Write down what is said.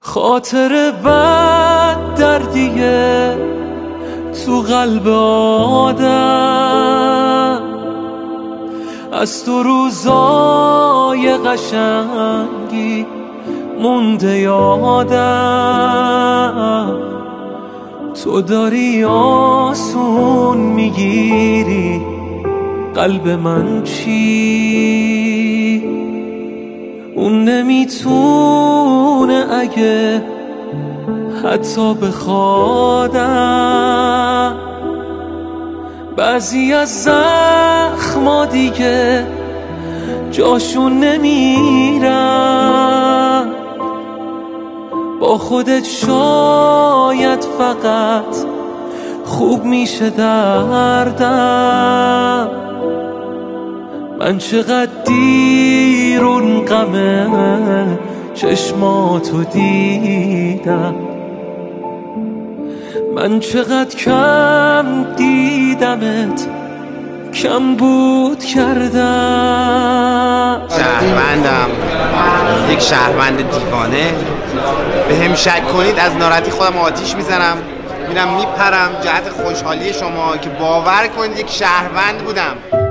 خاطر بد دردیه تو قلب آدم، از تو روزای قشنگی مونده یادم. تو داری آسون میگیری قلب من چی؟ اون نمیتونه اگه حتی بخوادم. بعضی از زخما دیگه جاشون نمیرن، با خودت شاید فقط خوب میشه دردم. من چقدر دیر اون غم چشماتو دیدم، من چقدر کم دیدمت، کم بود کردم. شهروندم، یک شهروند دیوانه. به هم شک کنید از ناراحتی خودم آتیش میزنم، میرم میپرم جهت خوشحالی شما که باور کنید یک شهروند بودم.